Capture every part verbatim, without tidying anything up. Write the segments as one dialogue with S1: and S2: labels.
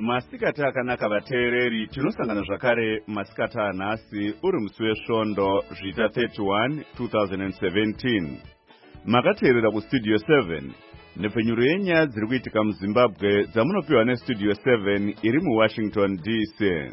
S1: Masikata akanaka vateereri, tinosangana zvakare masikata anhasi uri musi wesvondo zvita thirty-one twenty seventeen. Makateerera kustudio seven nepfenyuro yenyaya dziri kuitika muZimbabwe dzamunopiwa nestudio seven iri muWashington D C.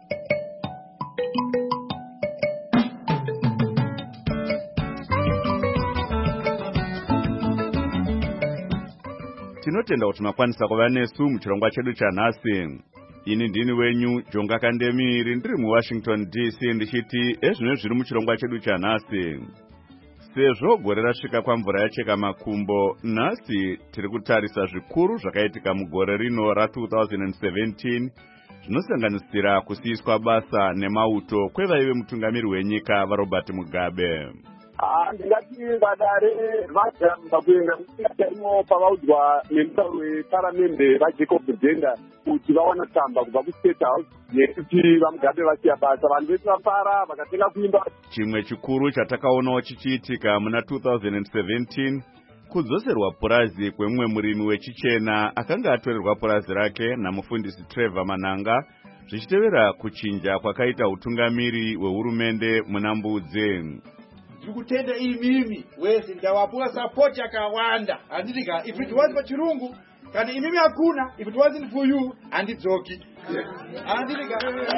S1: Tinotenda kuti makwanisa kuva nesu muchirongwa chedu chanhasi. Ini ndini wenyu Jonga Kandemiri ndiri muWashington D C ndichiti ezvino zviri muchirongwa chedu chanhasi. Sezvo gore rasvika kwamvura yacheka makumbo, nhasi tiri kutarisa zvikuru zvakaitika mugore rino ra twenty seventeen zvinosanganisira kusiyiswa basa nemauto kwevaive mutungamiri wenyika vaRobert Mugabe.
S2: Ndingati vadare vajamba kuenda kusiyaimo pavaudzwa nemutauro weparamende vaJacob Zenda kuti vawana tsamba kubva kuState House yekuti vaMugabe vasiya basa. Vanhu vese vapara vakatenga kuimba.
S1: Chimwe chikuru chatakaonawo chichiitika muna twenty seventeen kudzoserwa purazi kwemumwe murimi wechichena akanga atorerwa purazi rake namufundisi Trevor Mananga zvichitevera kuchinja kwakaita utungamiri wehurumende muna Mbudzi.
S3: Ndikutenda imimi wese ndawapura support yakawanda. Andika if it was for chirungu kana imimi hakuna, if it wasn't for you andidzoki. Andika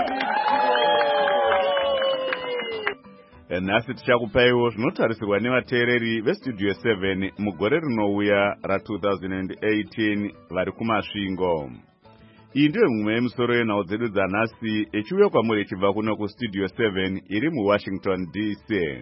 S1: nhasi tichakupaiwo zvinotarisirwa nevateereri vestudio seven mugore rinouya ra twenty eighteen vari kumasvingo. Iyi ndiyo mimwe yemisoro yenhau dzedu dzanhasi echiuya kwamuri ichibva kuno kustudio seven iri muWashington D C.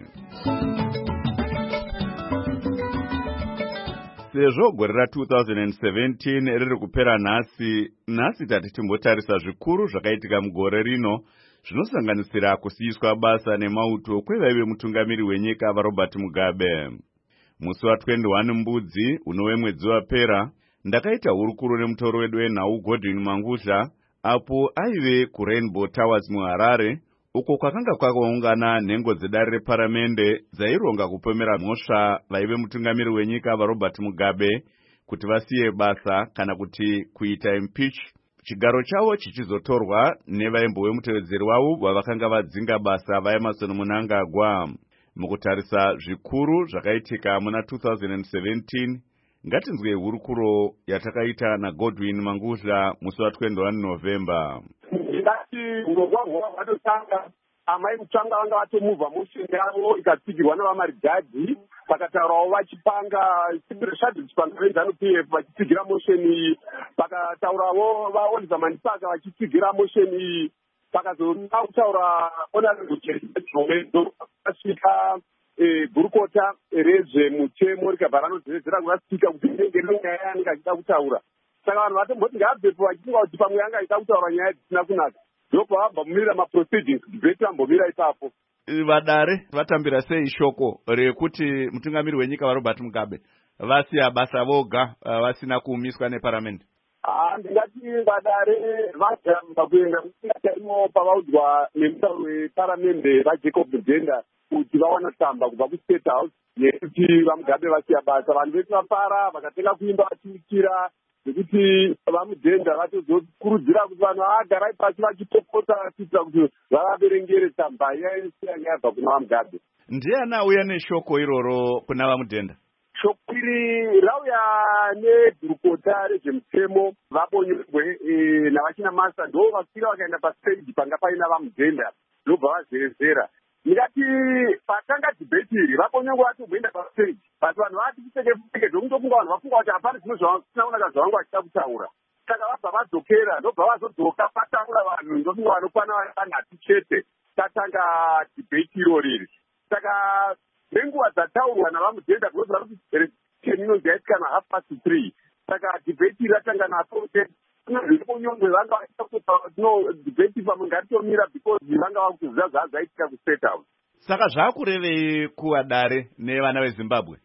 S1: Sezvo gore ra twenty seventeen riri kupera nhasi, nhasi tati timbotarisa zvikuru zvakaitika mugore rino zvinosanganisira kusiyiswa basa nemauto kwevaive mutungamiri wenyika vaRobert Mugabe. Musi wa twenty-one Mbudzi unove mwedzi wapera, ndakaita hurukuro nemutoro wedu wenhau Godwin Mangudla apo aive kuRainbow Towers muHarare, uko kwakanga kwakaungana nhengo dzedare reparamende dzaironga kupomera mhosva vaive mutungamiri wenyika vaRobert Mugabe kuti vasiye basa kana kuti kuita impeach, chigaro chavo chichizotorwa nevaimbo vemutevedzeri wavo vavakanga vadzinga basa vaEmerson Mnangagwa. Mukutarisa zvikuru zvakaitika muna twenty seventeen, ngatinzwe hurukuro yatakaita naGodwin Mangudla musi wa twenty-one November.
S2: Ndati ngogwagwa vatotanga amai kutsvanga vanga vatomuvha motion yavo ikatsigirwa navamaridhadhi, pakataurawo vachipanga chipanga veZANU P F vachitsigira motion iyi, pakataurawo vaOliver Mandipaka vachitsigira motion iyi, pakazoda kutaura honorable Cherezo asvika gurukota rezvemutemo rikabva ranodzedzera kuvasika kuti inenge nyaya yanenge achida kutaura. Saka vanhu vatomboti ngaabvepo vachifunga kuti pamwe yanga achida kutaura nyaya dzisina kunaka, ndobva vabva mumirira maproceedings debate ambomira ipapo.
S1: Vadare vatambira sei shoko rekuti mutungamiri wenyika vaRobert Mugabe vasiya basa voga vasina kuumiswa neparamende?
S2: Ndingati vadare vajamba kuenda kusiyaimo pavaudzwa nemutauro weparamende vaJacob Zenda kuti vawana tsamba kubva kuState House yekuti vaMugabe vasiya basa. Vanhu vese vapara vakatenga kuimba vachiukira nekuti vaMudhenda vatozokurudzira kuti vanhu agarai pasi vachitopota kuitira kuti vavaverengere tsamba iya yese yanga yabva kuna vaMugabe.
S1: Ndiani auya neshoko iroro kuna vaMudhenda?
S2: Shoko iri rauya negurukota rezvemutemo vaBonyongwe navachina Masa, ndo vasvika vakaenda pastage panga paina vaMudhenda ndobva vazerezera. Ndingati patanga debate iri vaBonyongwe vatogenda pastage, but vanhu vati kupfeke ndokutofunga vanhu vafunga kuti hapana zvinhu zvavisina kunaka zvavanga vachida kutaura. Saka vabva vadzokera ndobva vazodzoka pataura vanhu ndofunga vanokwana vanhatu chete tatanga debate iro riri. Saka nenguva dzataurwa navaMudhenda kunozva kuti ten inonzi yaitika nahalf past three. Saka debate iri ratanga nasote vaBonyongwe vanga vaita kuti no debate pamwe ngatitomira because vanga vakuziva zvazaitika kuState House.
S1: Saka zvakurevei kuVadare nevana veZimbabwe?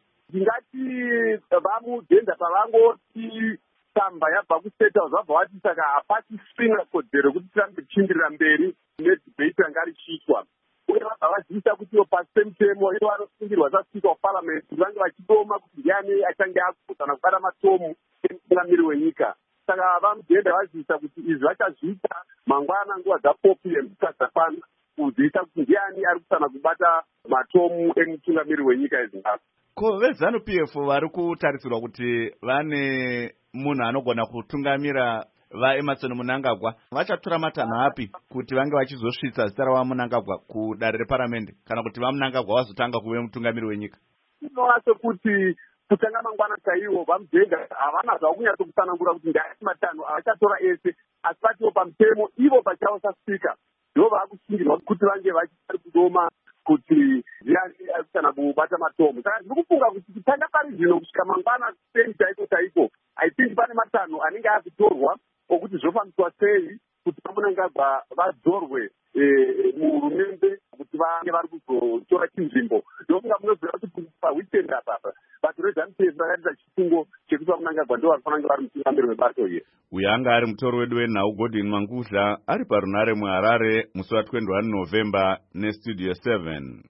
S2: Ndingati vaMudhenda pavangoti tsamba yabva kuState House vabva vati saka hapasisina kodzero kuti tirambe tichienderera mberi nedebate ranga richiitwa. Uye vabva vazivisa kuti pasi pemutemo ivo vanosungirwa saSpeaker of Parliament vange vachidoma kuti ndiani achange akutana kubata matomu emutungamiri wenyika. saka vamugenda vaziisa kuti izvi vachazviita mangwana nguva dzafour p m dzikadzafana kuziita kuti ndiani ari kusana kubata matomu emutungamiri wenyika yezimbabwe.
S1: Ko vezanu p f vari kutarisirwa kuti vane munhu anogona kutungamira vaEmmerson Mnangagwa vachatora matanho api kuti vange vachizosvitsa zita raMnangagwa kudare reparamende kana kuti vaMnangagwa vazotanga kuve mutungamiri wenyika?
S2: Inoona sekuti kutanga mangwana chaiwo vamugenda havana zvavo kunyatsokusanangura kuti ndaiti matanho avachatora ese, asi patiwo pamutemo ivo pachavo saspika ndo vaakusungirwa kuti vange vachiri kudoma kuti ndiani ari kusana kubata matomu. Saka ndiri kufunga kuti kutanga pari zvino kusvika mangwana sei chaiko chaiko I think pane matanho anenge akutorwa okuti zvofambiswa sei kuti vaMnangagwa vadzorwe muhurumende kuti vange vari kuzotora chinzvimbo. Ndofunga munoziva kuti paweekend apapa vanhu veZanu P F vakaita chifungo chekuti vaMnangagwa ndo vari kufanira vari mutungamiri webato iri.
S1: Uyu anga ari mutori wedu wenhau Godwin Mangudla ari parunare muHarare musi wa November nestudio seven.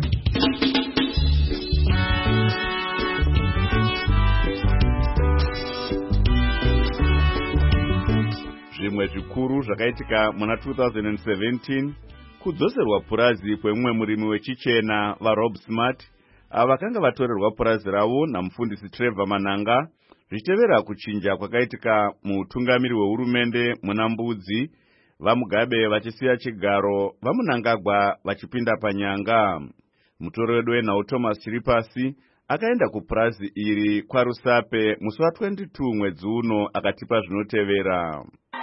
S1: Zvimwe zvikuru zvakaitika muna two thousand seventeen kudzoserwa purazi kwemumwe murimi wechichena vaRob Smart ava vakanga vatorerwa purazi ravo namufundisi Trevor Mananga zvichitevera kuchinja kwakaitika muutungamiri wehurumende muna Mbudzi, vaMugabe vachisiya chigaro, vaMnangagwa vachipinda panyanga. Mutori wedu wenhau Thomas Chiripasi akaenda kupurazi iri kwaRusape musi wa twenty-two mwedzi uno akatipa zvinotevera.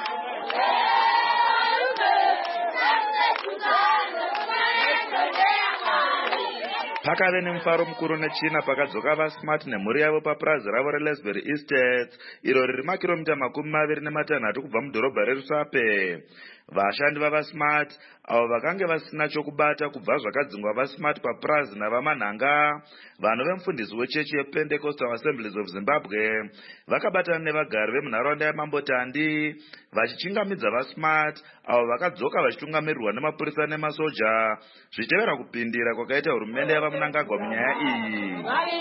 S4: Pakave nemufaro mukuru nechina pakadzoka vaSmart nemhuri yavo papurazi ravo reLesbury Estates iro riri makiromita makumi maviri nematanhatu kubva mudhorobha reRusape. Vashandi vavaSmart avo vakange vasina chokubata kubva zvakadzingwa vaSmart papurazi navaMananga, vanhu vemufundisi wechechi yePentecostal Assemblies of Zimbabwe vakabatana nevagari vemunharaunda yeMambotandi vachichingamidza vaSmart avo vakadzoka vachitungamirirwa nemapurisa nemasoja zvichitevera kupindira kwakaita hurumende yavaMnangagwa munyaya iyi.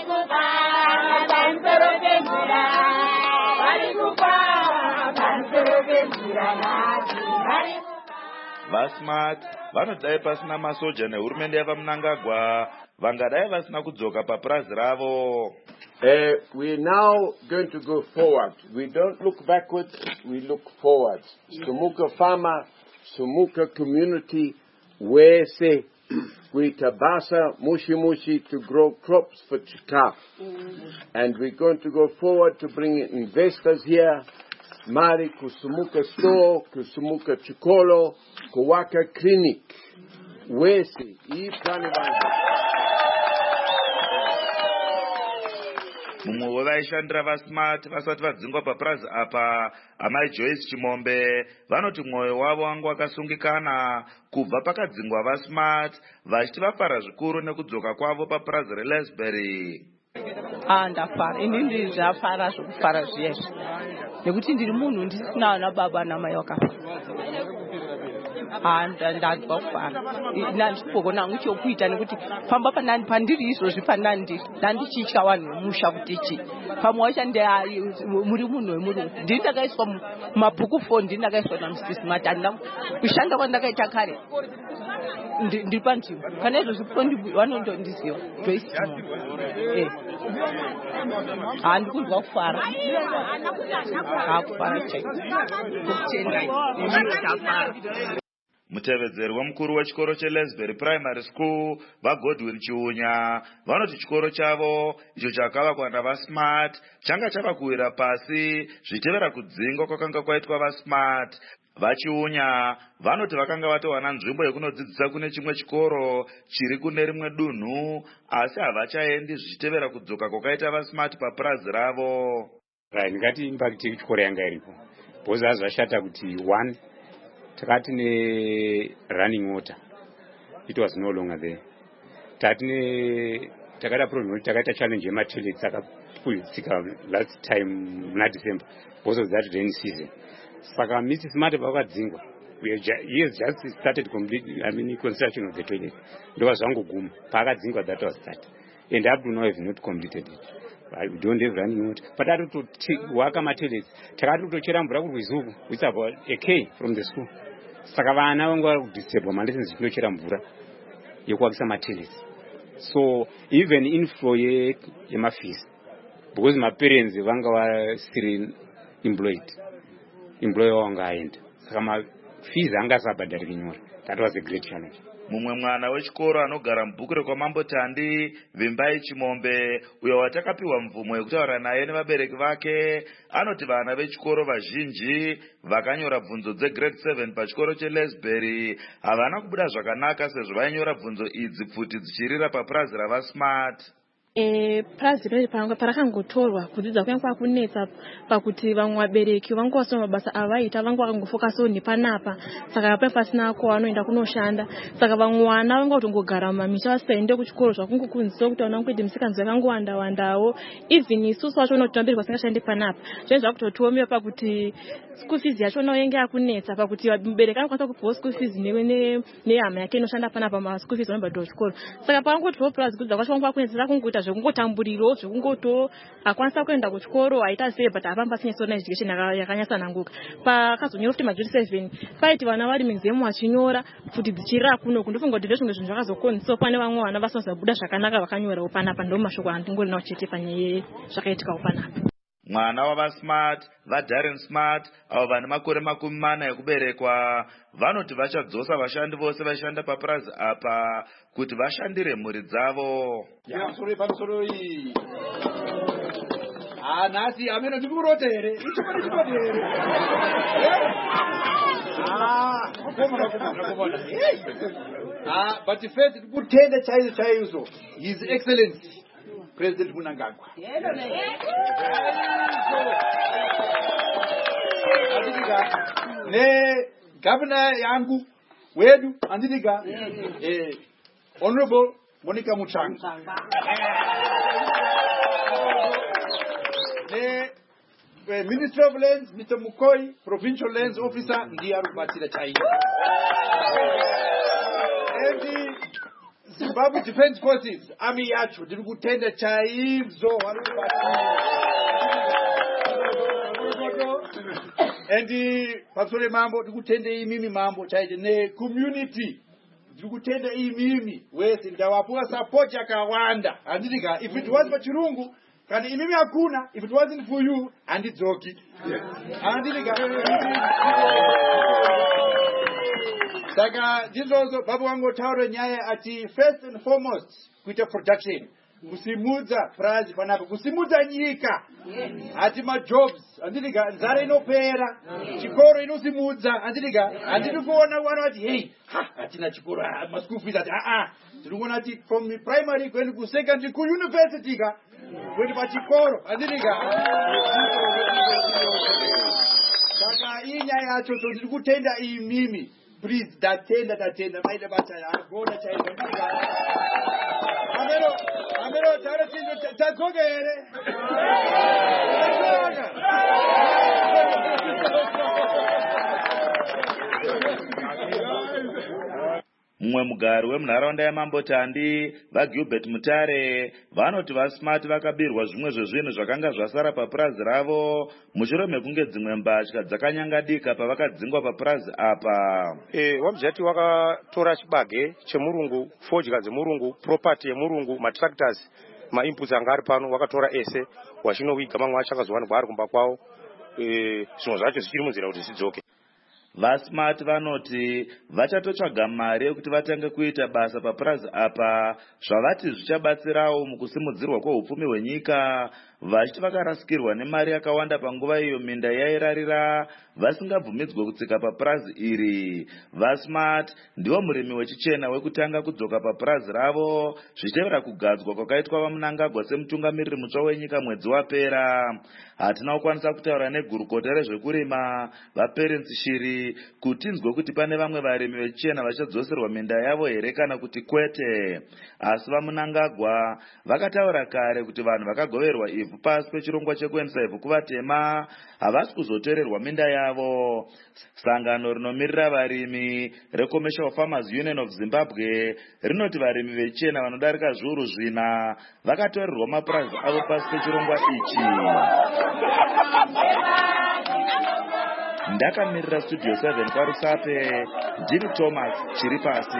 S4: VaSmart vanodai pasina masoja nehurumende yavaMnangagwa vangadai vasina kudzoka papurazi ravo.
S5: Uh, we're now going to go forward. We don't look backwards, we look forward. Sumuka Farmer, Sumuka Community, where say we tabasa mushi mushi to grow crops for chikafu. Mm. And we're going to go forward to bring investors here. Mari kusumuka store, kusumuka chikolo, kuwaka clinic. Where say hii plani vangu.
S4: Mumwe wevaishandira vaSmart vasati vadzingwa papurazi apa, amai Joyce Chimombe, vanoti mwoyo wavo wangu wakasungikana kubva pakadzingwa vaSmart vachiti vafara zvikuru nekudzoka kwavo papurazi reLesbury.
S6: Ah, ndafara. Ini ndafara zvokufara zviyezvi. Nekuti ndiri munhu ndisina ana baba namai vakafa. Ah, ndanzwa kufara. Ndandipokona ngichokuita nekuti pamba panani pandiri izvozvi panandi ndandichitya vanhu vemusha kuti chi. Pamwe wacho ndai muri munhu wemurungu. Ndiri ndakaiswa mumabhuku four ndiri ndakaiswa naMusisi Smart kushanda kwandakaita kare. Ndiri panzvimbo. Kana izvozvi vanondondiziva. Joyce eh. Ah, ndikunzwa kufara. Ah, kufara chaiko. Kutenda ndafara.
S4: Mutevedzeri wemukuru wechikoro cheLesbury Primary School vaGodwin Chiunya vanoti chikoro chavo icho chakavakwa navaSmart changa chavakuwira pasi zvichitevera kudzingwa kwakanga kwaitwa vaSmart. Vachiunya vanoti vakanga vatowana nzvimbo yekunodzidzisa kune chimwe chikoro chiri kune rimwe dunhu asi havachaendi zvichitevera kudzoka kwakaita vaSmart papurazi ravo.
S7: Ndingati impact yechikoro yanga iripo. Bhoza zvashata kuti one takati ne running water, it was no longer there. Takati takada problem takaita challenge yematoilets akaputsika last time na December because of that rainy season. Saka Missus Smart vakadzingwa. We he has just started complete I mean construction of the toilet. Ndo zvangoguma pakadzingwa that was that. And up to now have not completed it. We don't have running water. But I to waka matelesi. Takati kutochera mvura kurwizuku, which is about a K from the school. Saka vana vangu vari kudisturba malessons kundochera mvura yekuakisa matelesi. So even inflow yemafees, because my parents vanga were still employed, employer wanga aenda. Saka mafees anga sabhadhariki nyora. That was a great challenge.
S4: Mumwe mwana wechikoro anogara mubhuku rekwamambo Tandi Vimbai Chimombe uyo watakapiwa mvumo yekutaura naye nevabereki vake anoti vana vechikoro vazhinji vakanyora bvunzo dzegrade seven pachikoro cheLesbury havana kubuda zvakanaka sezvo vainyora bvunzo idzi pfuti dzichirira papurazi ravaSmart.
S8: E prazi riri panga parakangotorwa kudzidza kwenye kwakunetsa pakuti vamwe vabereki vangu vasoma mabasa avaita vangu vakangofocus on panapa saka papasina ko anoenda kunoshanda saka vamwe vana vangu kutongogara mamisha vasaende kuchikoro zvakungokunzisa kuti vana kuite musikanzi vakangowanda wandawo even isusu vacho unotambirwa singashande panapa zvino zvakutotuomera pakuti school fees yacho noyenge yakunetsa pakuti mubereki anokwanisa kupiwa school fees ne nehama yake inoshanda panapa ma school fees vanobhadhira kuchikoro saka pangotiwa prazi kudzidza kwacho vangu vakunetsera kungoita zvekungotamburiro zvekungoto akwanisa kuenda kuchikoro aita sei but apamba sinyesona education yakanyatsananguka pakazonyora kuti majori seven paiti vana vari muexam vachinyora kuti dzichirira kuno kundofunga kuti ndezvimwe zvinhu zvakazokonzisawo pane vamwe vana vasazobuda zvakanaka vakanyorawo panapa ndo mashoko andingorinawo chete panyaya zvakaitikawo panapa.
S4: Mwana wavaSmart vaDarren Smart avo vane makore makumi mana ekuberekwa vanoti vachadzosa vashandi vose vaishanda papurazi apa kuti vashandire mhuri dzavo.
S3: Pamusoro pamusoro iyi ah nasi ameno ndikurota here ichikora chikora here ah komona komona komona ah but first tikutenda chaizo chaizo His Excellency President Mnangagwa. Ne governor yangu wedu andika eh Honorable Monica Muchanga. Ne Minister of Lands Mister Mukoi, Provincial Lands Officer ndiye arubatira chaiyo. And the Zimbabwe Defense Forces army yacho ndiri kutenda chaizvo warubatira. And pasore mambo ndikutende imimi mambo chaije ne community ndikutende imimi wese ndawapuwa support yakawanda andika if it was for chirungu kana imimi hakuna if it wasn't for you andidzoki andika saka ndizozo babu wangu tauro nyaya ati first and foremost kuita production kusimudza prazi panapa kusimudza nyika ati majobs andika nzara inopera chikoro inosimudza andika andiri kuona wana ati hey ha atina chikoro ma school fees ati a a ndiri kuona ati from the primary kwenda ku secondary ku university ka kwenda pa chikoro andika saka inyaya yacho to ndiri kutenda imimi please datenda datenda maida bata agona chaiko amero amero tara chinzo tazogere
S4: mumwe mugari wemunharaunda yamambo Tandi vaGilbert Mutare vanoti vaSmart vakabirwa zvimwe zvezvinhu zvakanga zvasara papurazi ravo mushure mekunge dzimwe mbatya dzakanyangadika pavakadzingwa papurazi apa.
S9: Eh wamzati wakatora chibage chemurungu fodya dzemurungu property yemurungu matractors mainputs anga ari pano wakatora ese wachinowiga mamwe achakazovana kwaari kumba kwawo eh zvino zvacho zvichiri munzira kuti zvidzoke.
S4: VaSmart vanoti vachatotsvaga mari yekuti vatange kuita basa papurazi apa zvavati zvichabatsirawo mukusimudzirwa kwehupfumi hwenyika vachiti vakarasikirwa nemari yakawanda panguva iyo minda yairarira vasingabvumidzwe kutsika papurazi iri. VaSmart ndiwo murimi wechichena wekutanga kudzoka papurazi ravo zvichitevera kugadzwa kwakaitwa vaMnangagwa semutungamiriri mutsva wenyika mwedzi wapera. Hatina kukwanisa kutaura negurukota rezvekurima vaPerence Shiri kuti tinzwe kuti pane vamwe varimi vechichena vachadzoserwa minda yavo here kana kuti kwete. Asi vaMnangagwa vakataura kare kuti vanhu vakagoverwa ivhu pasi pechirongwa chekuendesa ivhu kuvatema havasi kuzotorerwa minda yavo. yavo. Sangano rinomirira varimi reCommercial Farmers Union of Zimbabwe rinoti varimi vechena vanodarika zviuru zvina vakatorerwa mapurazi avo pasi pechirongwa ichi. Ndakamirira Studio seven kwaRusape, Jimmy Thomas chiri pasi.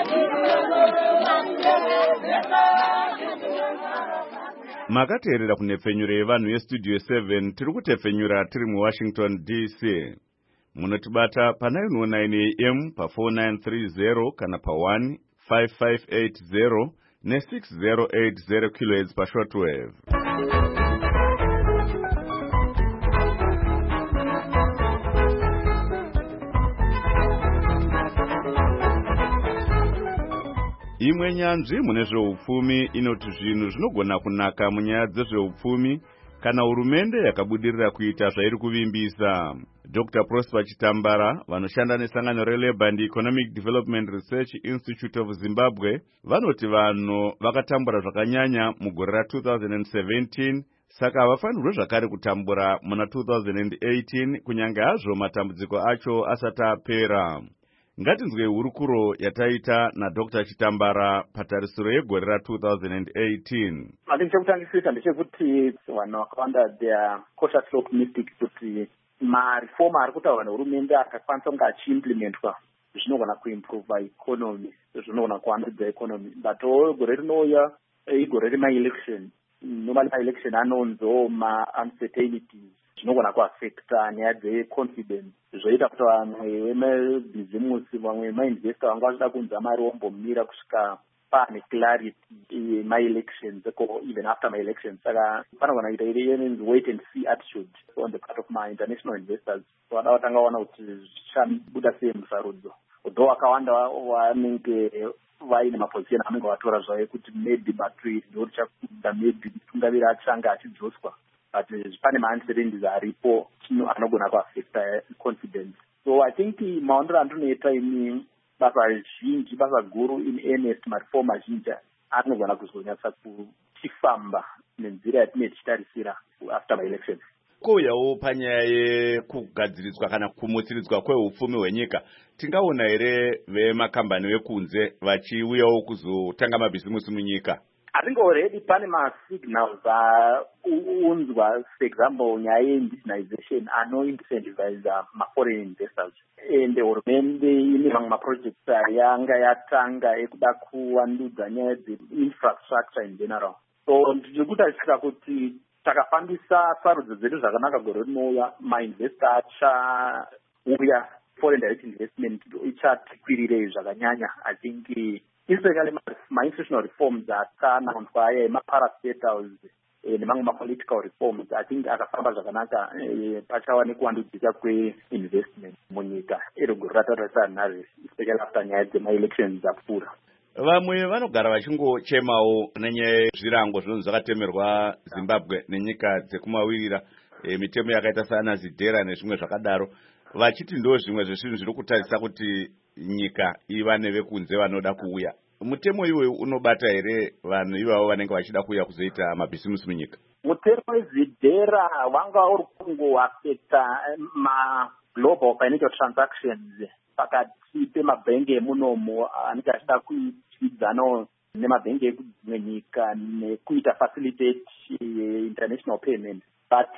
S1: Makateerera kunepfenyuro yevanhu yeStudio seven tiri kutepfenyura tiri muWashington D C. Munotibata pa nine oh nine A M pa four nine three zero kana pa one five five eight zero ne six zero eight zero kilohertz pa shortwave. Imwe nyanzvi mune zveupfumi inoti zvinhu zvinogona kunaka munyaya dzezveupfumi kana hurumende yakabudirira kuita zvairi kuvimbisa. Doctor Prosper Chitambara vanoshanda nesangano reLabour and Economic Development Research Institute of Zimbabwe vanoti vanhu vakatambura zvakanyanya mugore ra two thousand seventeen, saka havafanirwe zvakare kutambura muna two thousand eighteen kunyange hazvo matambudziko acho asati apera. Ngatinzwe hurukuro yataita naDoctor Chitambara patarisiro yegore ra two thousand eighteen.
S10: Andini chekutangisisa ndechekuti vanhu vakawanda they are cautiously optimistic kuti marifomu ari kutaurwa nehurumende akakwanisa kunge achiimplementwa zvinogona kuimprova economy, zvinogona kuwandudza economy. But gore rinouya igore remaelection, normally maelection anonzo ma-uncertainties zvinogona kuaffecta nyaya dzeconfidence, zvoita kuti vamwe vemabhizimusi vamwe vemainvesta vanga vachida kunza mari vombomira kusvika pane clarity my-elections even after my-elections. Saka panogona kuita iri wait and see attitude on the part of my international investors. Vada vatanga vaona kuti zvichabuda sei musarudzo, though vakawanda vanenge vaine maposition anenge vatora zvavo kuti maybe battery ndo richakuda, maybe tungavira achanga achidzoswa, but pane ma-uncertainties aripo anogona kuaffecta confidence. So I think maondero andinoita ini basa zhinji, basa guru in earnest, marifomu azhinji anogona kuzonyatsa kuchifamba nenzira yatinenge tichitarisira after my election.
S1: Kouyawo panyaya yekugadziridzwa kana kumutsiridzwa kweupfumi hwenyika, tingaona here vemakambani vekunze vachiuyawo kuzotanga mabhizimusi munyika?
S10: I think already pane ma-signals aunzwa, for example, nyaya ye-indigenization ano-incentivize ma-foreign investors. And hurumende ine mamwe ma-projects yanga yatanga ekuda kuwandudza nyaya dze-infrastructure in general. So ndiri kutarisira kuti takafambisa sarudzo dzedu zvakanaka gore rinouya, ma-investor achauya, foreign direct investment ichatikwirirei zvakanyanya. I think especially ma-institutional reforms akanaunswa aya ema-parastatals nemamwe ma-political reforms, I think akafamba zvakanaka, pachava nekuwandudzika kwe-investment munyika iro gore ratatarisana nazvo, especially after nyaya dzema-elections dzapfuura.
S1: Vamwe vanogara vachingochemawo nenyaya yezvirango zvinhu zvakatemerwa Zimbabwe nenyika dzekumawirira, e, mitemo yakaita sana zidhera nezvimwe zvakadaro, vachiti ndo zvimwe zvezvinhu zviri kutarisa kuti nyika iva nevekunze vanoda kuuya. Mutemo iwe unobata here vanhu ivavo vanenge vachida kuuya kuzoita mabhizimusi munyika?
S10: Mutemo wezidhera wanga uri kungoaffecta ma-global financial transactions pakati pemabhengi emunomo anenge achida kuitwidzanawo nemabhengi ekudzimwe nyika nekuita facilitate international payment. But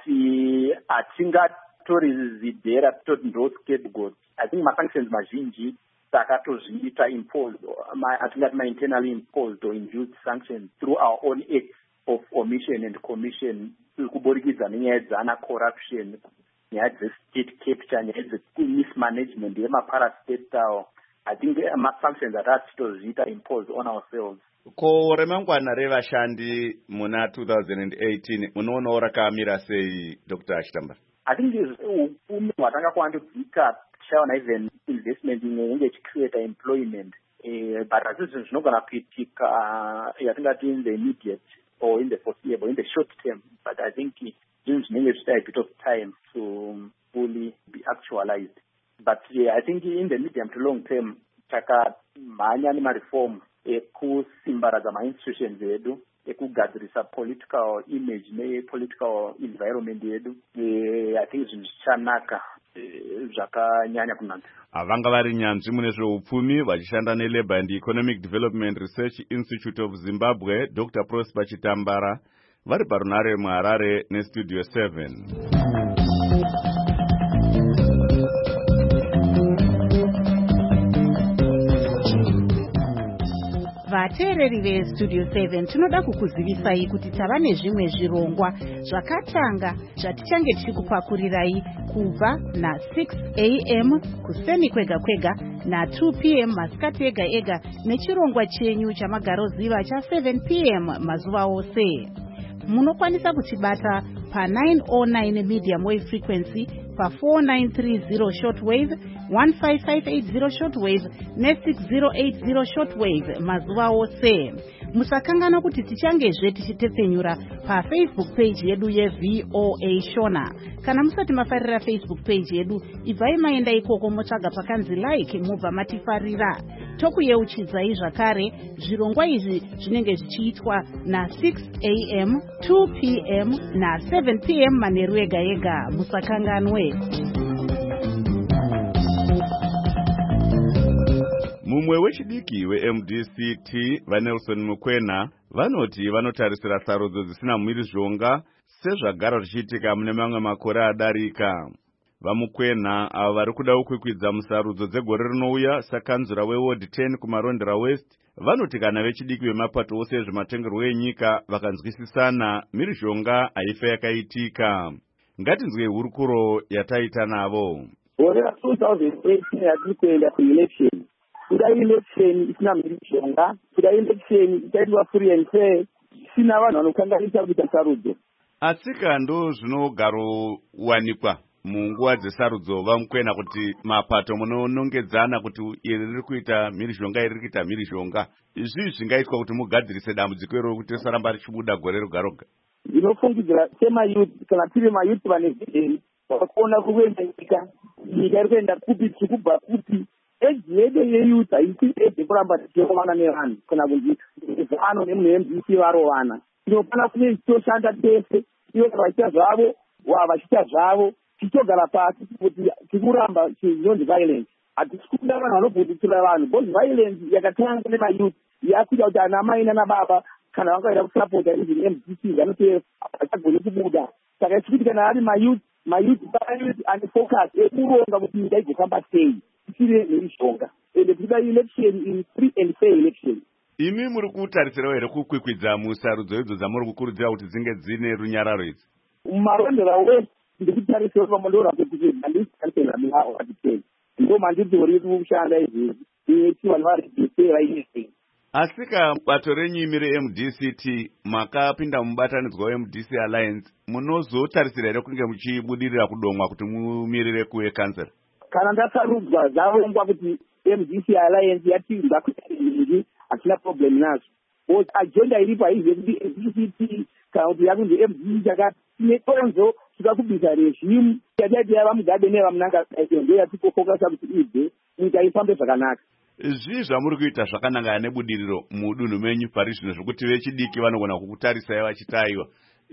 S10: hatingatori zidhera toti ndo scapegoat. I think ma-sanctions mazhinji takatozviita imposed, atingati ma-internally imposed or induced sanctions through our own acts of omission and commission, kuburikidza nenyaya dzana corruption, nyaya dze-state capture, nyaya dze-mismanagement yema-parastatal. I think ma-sanctions atatitozviita imposed on ourselves.
S1: Ko remangwana revashandi muna two thousand eighteen munoonawo rakamira sei, Doctor Chitambara?
S10: I think upfumi hwatanga kuwandudzika, tichaona even investment inenge ichicreata employment, uh, but hazvo zvinhu zvinogona kuitika yatingati in the immediate or in the foreseeable, in the short term. But I think zvinhu zvinenge zvichita a bit of time to fully be actualized. But yeah, I think in the medium to long term takamhanya nemareform ekusimbaradza ma-institutions edu, ekugadzirisa political image ne political environment yedu. I think zvinhu zvichanaka zvakanyanya kunaka.
S1: Vanga vari nyanzvi mune zveupfumi vachishanda neLabour and Economic Development Research Institute of Zimbabwe, Doctor Prosper Chitambara, vari parunare muHarare neStudio seven.
S11: Vateereri veStudio seven tinoda kukuzivisai kuti tava nezvimwe zvirongwa zvakatanga zvatichange tichikupakurirai kubva na-six a m kuseni kwega kwega na-two p m masikati ega ega nechirongwa chenyu chamagaroziva cha-seven p m mazuva ose. Munokwanisa kutibata pa-nine oh nine medium wave frequency, pa-four nine three zero shortwave, fifteen five eight zero shortwave ne-six zero eight zero shortwave mazuva ose. Musakangana kuti tichangezve tichitepfenyura paFacebook page yedu yeV O A Shona. Kana musati mafarira Facebook page yedu, ibvai maenda ikoko motsvaga pakanzi like mubva matifarira. Tokuyeuchidzai zvakare zvirongwa izvi zvinenge zvichiitwa na-six a m, two p m na-seven p m manheru ega ega. Musakanganwe.
S1: Mumwe wechidiki weM D C T vaNelson Mukwena vanoti vanotarisira sarudzo dzisina mhirizhonga sezvagara zvichiitika mune mamwe makore adarika. VaMukwena avo vari kuda kukwikwidza musarudzo dzegore rinouya sakanzura weWard ten kuMarondera West vanoti kana vechidiki vemapato ose ezvematongerwo enyika vakanzwisisana mhirizhonga haifa yakaitika. Ngatinzwe hurukuro yataita navo.
S10: Gore ra-two thousand eighteen hatiri kuenda kuelection. Kuda election isina mhirizhonga, kuda election ichaitwa free and fair, isina vanhu vanokanganisa kuita sarudzo.
S1: Asi kando zvinogaro wanikwa munguva dzesarudzo vaMukwena kuti mapato munonongedzana kuti iri riri kuita mhirizhonga iri riri kuita mhirizhonga. Izvi zvingaitwa kuti mugadzirise dambudziko iro kuti risaramba richibuda gore roga roga.
S10: Ndinofungidzira semayuth kana tiri mayuth vane vision vakaona kuenda nyika nyika iri kuenda kupi tikubva kupi. Eji yedu yeyuth haisi eji kuramba tichirovana nevanhu kana kunzi zano nemunhu weM D C varovana. Tinofana kunge tichitoshanda tese ivo vachiita zvavo vachiita zvavo tichitogara pasi kuti tikuramba chinonzi violence. Hatisi kuda vanhu vanobvundikira vanhu because violence yakatanga nemayuth yakuita kuti ana mai nanababa kana vangaida kusapota izvi M D C vanoti vachagone kubuda. Saka isikuti kana ari mayuth mayuth mayuth ane focus ekuronga kuti nyika igofamba sei isiri mhirizhonga ende tinoda election in free and fair election.
S1: Imi muri kutarisirawo here kukwikwidza musarudzo idzo dzamuri kukurudzira kuti dzinge dzine runyararo idzi?
S10: Mumarondera West ndikutarisira pamondora kuti handisitarisira mihawo atipei ndo mandidzori kushanda izvizvi iti vanhu varegisera inyese.
S1: Asi kabato renyu imi reM D C T makapinda mubatanidzwa weM D C Alliance munozotarisira here kunge muchibudirira kudomwa kuti mumirire kuwe kansela?
S10: Kana ndasarudzwa zvarongwa kuti M D C Alliance yatinza kuti hatina problem nazo. But agenda iripo haizi kuti M D C T kana kuti yakunzi M D C chakati tinetonzo tikakubisa regime yataiti yava mugabe nevamunanga ndo yatikofokasa kuti ibve nyika ifambe zvakanaka.
S1: Zvii zvamuri kuita zvakanangana nebudiriro mudunhu menyu pari zvino zvokuti vechidiki vanogona kukutarisai vachitaiwa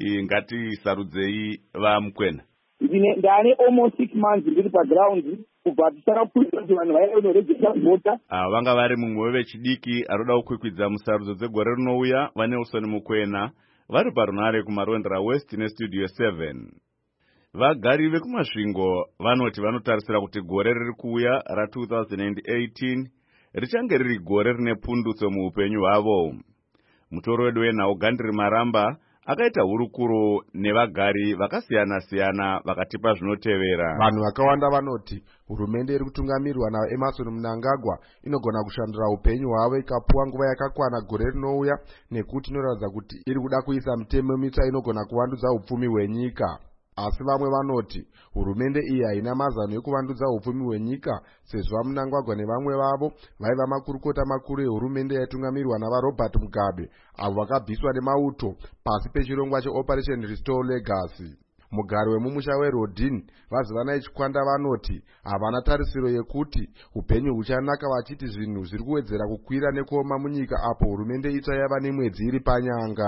S1: ngatisarudzei vaMukwena?
S10: Ndane almost six months ndiri paground kubva tisara kupurisa kuti vanhu vaya unoregesa kuvhota.
S1: Vanga vari mumwe wevechidiki aroda kukwikwidza musarudzo dzegore rinouya vaNelson Mukwena vari parunare kuMarondera West neStudio seven. Vagari vekumasvingo vanoti vanotarisira kuti gore riri kuuya ra-two thousand eighteen richange riri gore rine pundutso muupenyu hwavo. Mutoro wedu wenhau Gandri Maramba akaita hurukuro nevagari vakasiyana-siyana vakatipa zvinotevera.
S12: Vanhu vakawanda vanoti hurumende iri kutungamirwa naEmmerson Mnangagwa inogona kushandura upenyu hwavo ikapuwa nguva yakakwana gore rinouya nekuti inoratidza kuti iri kuda kuisa mitemo mitsva inogona kuvandudza upfumi hwenyika. Asi vamwe vanoti hurumende iyi haina mazano ekuvandudza upfumi hwenyika sezvo vaMnangagwa nevamwe vavo vaiva makurukota makuru ehurumende yaitungamirwa navaRobert Mugabe avo vakabviswa nemauto pasi pechirongwa cheOperation Restore Legacy. Mugari wemumusha weRodin Vazivana Chikwanda vanoti havana tarisiro yekuti upenyu huchanaka vachiti zvinhu zviri kuwedzera kukwira nekuoma munyika apo hurumende itsva yava nemwedzi iri panyanga.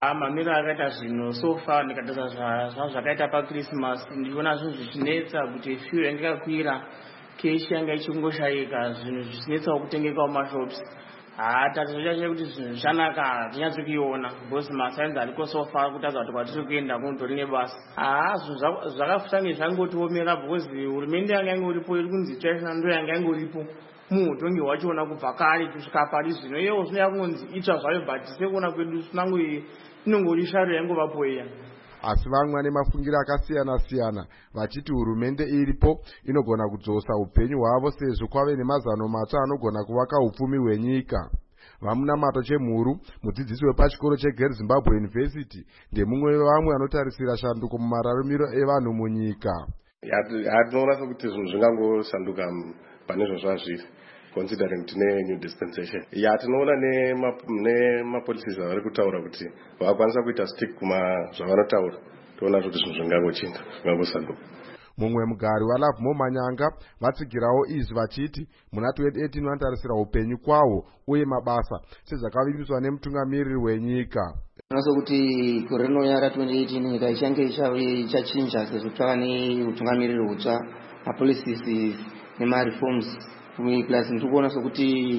S13: Mamiro akaita zvinhu so far ndikatasa zvakaita paChristmas ndiona zvinhu zvichinetsa kuti fuel yanga ikakwira, keshi yanga ichingoshaika, zvinhu zvichinetsawo kutengekawo mashops. Tatizochache kuti zvinhu zvishanaka tinyatso kuiona because masainzi ariko so far kutaridza kuti kwatiri kuenda kunotori nebasa. Zvinhu zvakafutange zvangotiomera because hurumende yanga yange uripo iri kunzi chaishona ndo yanga yange uripo muutongi wachiona kubva kare kusvika pari zvino. Iyewo zvinoya kunzi itsva zvayo but sekuona kwedu sinango inongori sharo yangovapo iya.
S12: Asi vamwe vane mafungiro akasiyana-siyana vachiti hurumende iripo inogona kudzosa upenyu hwavo sezvo kwave nemazano matsva anogona kuvaka upfumi hwenyika. Vamunamato Chemhuru, mudzidzisi wepachikoro cheGirl Zimbabwe University, ndemumwe wevamwe vanotarisira shanduko mumararamiro evanhu munyika.
S14: Tinoona sekuti zvinhu zvingangosanduka pane zvo zvazviri considering tine new dispensation. Ya tinoona nemapolicies avari kutaura kuti vakwanisa kuita stick kuma zvavanotaura. Toona kuti zvinhu zvingangochinja, zvingangosanduka.
S12: Mumwe mugari waLove More Manyanga vatsigirawo izvi vachiti muna twenty eighteen vanotarisira upenyu kwawo uye mabasa sezvakavimbiswa nemutungamiriri wenyika.
S15: Naso kuti gore rino ra twenty eighteen nyika ichange ichachinja sezvo tava neutungamiriri hutsva, mapolicies nemareforms. Plus ndikuona sokuti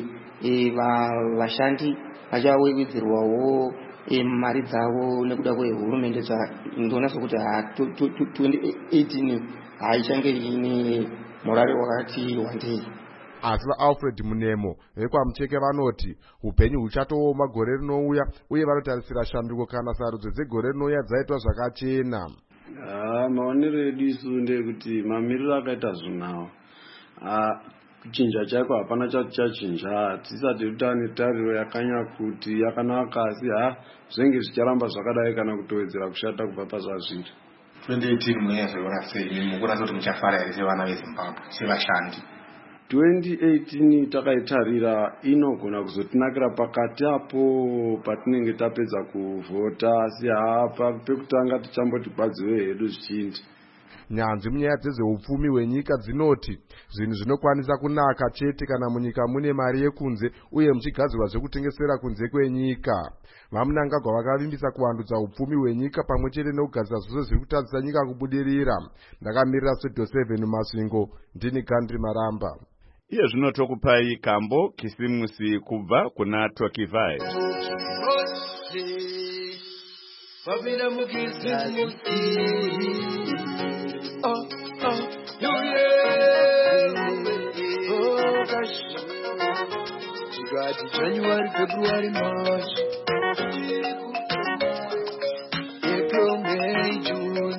S15: vashandi vachawedzerwawo mari dzavo nekuda kwehurumende. Ndikuona sokuti twenty eighteen haichange ine morari wakati wandei.
S12: Asi vaAlfred Munemo vekwaMucheke vanoti upenyu huchatooma gore rinouya uye vanotarisira shanduko kana sarudzo dzegore rinouya dzaitwa zvakachena.
S16: Maonero edu isu ndekuti mamiriro akaita zvinhu kuchinja chaiko hapana chati chachinja. Tisati tane tariro yakanya kuti yakanaka, asi ha zvenge zvicharamba zvakadai kana kutowedzera kushata kubva pazvazviri.
S17: twenty eighteen munezveona sei mukuona kuti muchafara here sevana veZimbabwe sevashandi?
S16: twenty eighteen takaitarira inogona kuzotinakira pakati apo patinenge tapedza kuvhota, asi hapa pekutanga tichamboti gwadziwe hedu zvichinji.
S12: Nyanzvi munyaya dzezveupfumi hwenyika dzinoti zvinhu zvinokwanisa kunaka chete kana munyika mune mari yekunze uye muchigadzirwa zvekutengesera kunze kwenyika. Vamunangagwa vakavimbisa kuvandudza upfumi hwenyika pamwe chete nekugadzira zvose zviri kutadzisa nyika kubudirira. Ndakamirira Studio seven Masvingo, ndini Gandri Maramba.
S1: Iye zvino tokupai Kambo Kisimusi kubva kuna Toki Vibes.
S18: Wabina mukisimusi Oh, oh, New Year Oh gosh You got it January, February, March April, May, June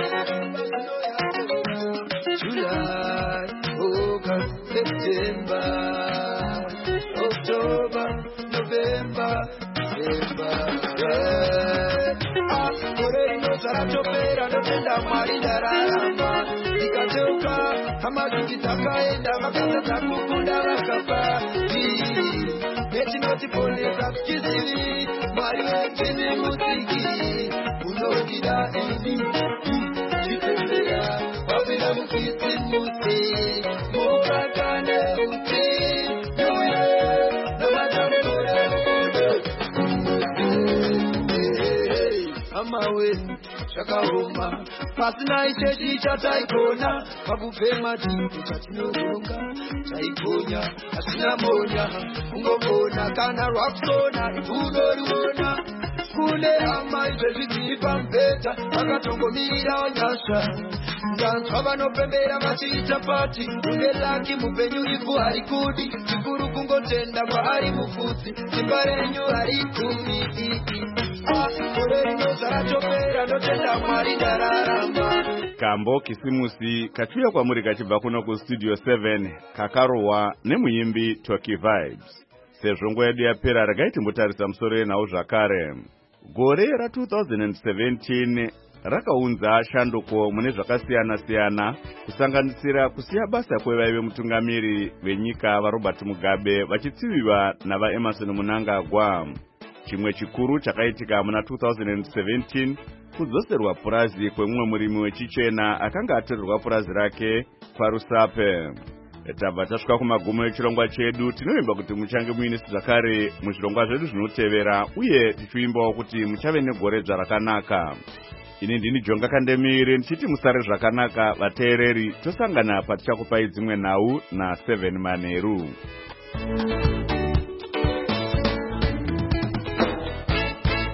S18: July, August, September October, November, December Saratopera notenda mwari ndararama ikateuka hamazuti takaenda vakasa takukunda vakafa netinotiponesa tuchiziri mwari wetene muziki unodida ini chitembera wapinda mukisimusi mukakane uti neuye namatamura amawe Shakaoma, pasina ichechi chataikona, pakufema chintu chatinoronga, chaikonya, asina monya, ungokona, kana rwakona, unoriona, kune hama izvezvitipa mbeta, akatongomirira wanyasha, ndanzwa vanopembera vachiita pati, une laki mupenyu ifu hari kudi, chikuru kungotenda kwaari mufudzi, simba renyu hari kumi.
S1: Kambo Kisimusi kachuya kwamuri kachibva kuno kustudio seven kakarohwa nemuimbi Toki Vibes. Sezvo nguva yedu yapera regai timbotarisa musoro yenhau zvakare. Gore ra two thousand seventeen rakaunza shanduko mune zvakasiyana-siyana kusanganisira kusiya basa kwevaive mutungamiri venyika vaRobert Mugabe vachitsiviwa navaEmerson Mnangagwa. Chimwe chikuru chakaitika muna two thousand seventeen kudzoserwa purazi kwemumwe murimi wechichena akanga atorerwa purazi rake paRusape. tabva tasvika kumagumo echirongwa chedu. Tinovimba kuti muchange muine zvakare muzvirongwa zvedu zvinotevera, uye tichivimbawo kuti muchave negore rakanaka. Ini ndini Jonga Kandemire ndichiti musare zvakanaka vateereri. Tosangana patichakupai dzimwe nhau naSeven Manheru.